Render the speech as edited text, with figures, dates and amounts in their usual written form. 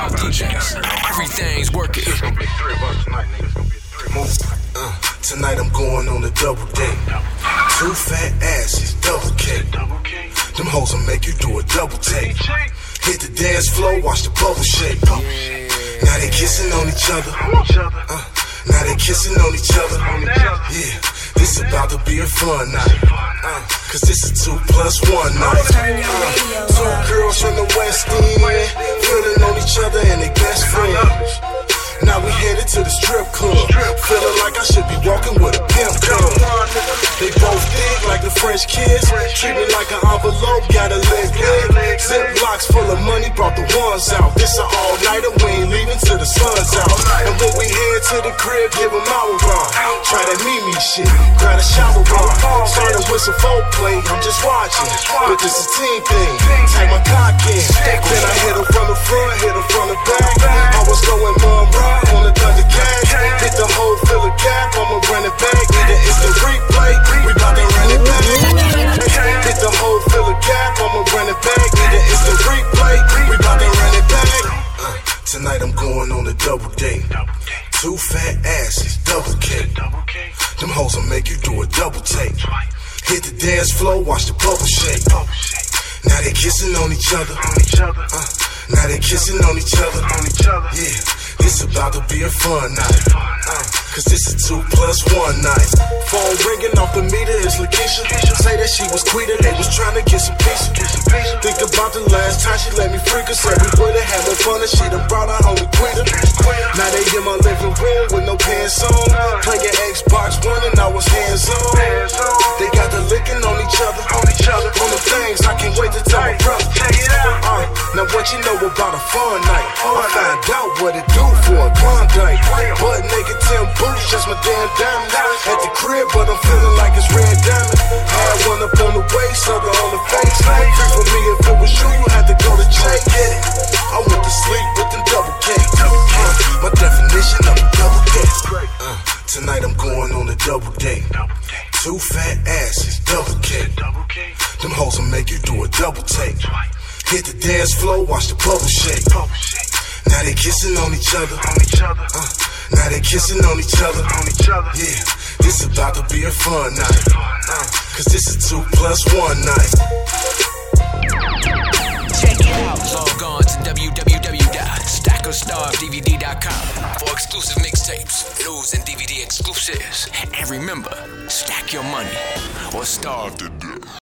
Stars DJs. Everything's working. It's gonna be $3 tonight, nigga. It's gonna be 3 more. Tonight I'm going on a double date. 2 fat asses, double cake. Them hoes will make you do a double take. Hit the dance floor, watch the bubble shake. Now they kissing on each other. Now they kissing on each other. Yeah, this about to be a fun night. Cause this is 2+1 night. 2 girls from the West End, feeling on each other and they best friends. Now we headed to the strip club, feeling like I should be walking with a pimp club. They both thick like the French kiss, treat me like an envelope, got a leg leg. Zip locks full of money, brought the ones out. This a all-nighter, we ain't leaving till the sun's out. And when we head to the crib, give them our run. Try that Mimi shit, grab a shower run. Starting with some foreplay, I'm just watching, but this a team thing. Take my cock in, then I hit her from the front, hit her from the back. I was going mom right on the Thundercats. Hit the hole, fill a gap, I'ma run it back. Either it's the replay, we bout to run it back. Hit the hole, fill a gap, I'ma run it back. Either it's the replay, we bout to run it back. Tonight I'm going on a double date. 2 fat asses, double cake. Them hoes will make you do a double take. Hit the dance floor, watch the bubble shake. Now they kissing on each other. Now they kissing on each other. Yeah, this about to be a fun night. Cause this is 2+1 night. Phone ringing off the meter, it's Lakeisha. Say that she was queer, they was trying to get some pizza. Think about the last time she let me freak her. Said we would've had more fun and she done brought her home to quit her. Now they in my living room with no pants on, playing Xbox One and I was hands on. They got the licking on each other. On the things I can't wait to tell my brother. Now what you know about a fun night? I find out what it do for a Klondike. Butt naked Tim boots, just my damn diamond. At the crib, but I'm feeling like it's red diamond. Had one up on the waist, other on the face. Free for me, if it was you had to go to jail. I went to sleep with them double cake. My definition of a double cake. Tonight I'm going on a double date. 2 fat asses, double cake. Them hoes will make you do a double take. Hit the dance floor, watch the bubble shake. Now they kissing on each other. Now they kissing on each other. Yeah, this about to be a fun night. Cause this is 2+1 night. Check it out. Log on to www.stackerstarsdvd.com for exclusive mixtapes, news, and DVD exclusives. And remember, stack your money or starve to death.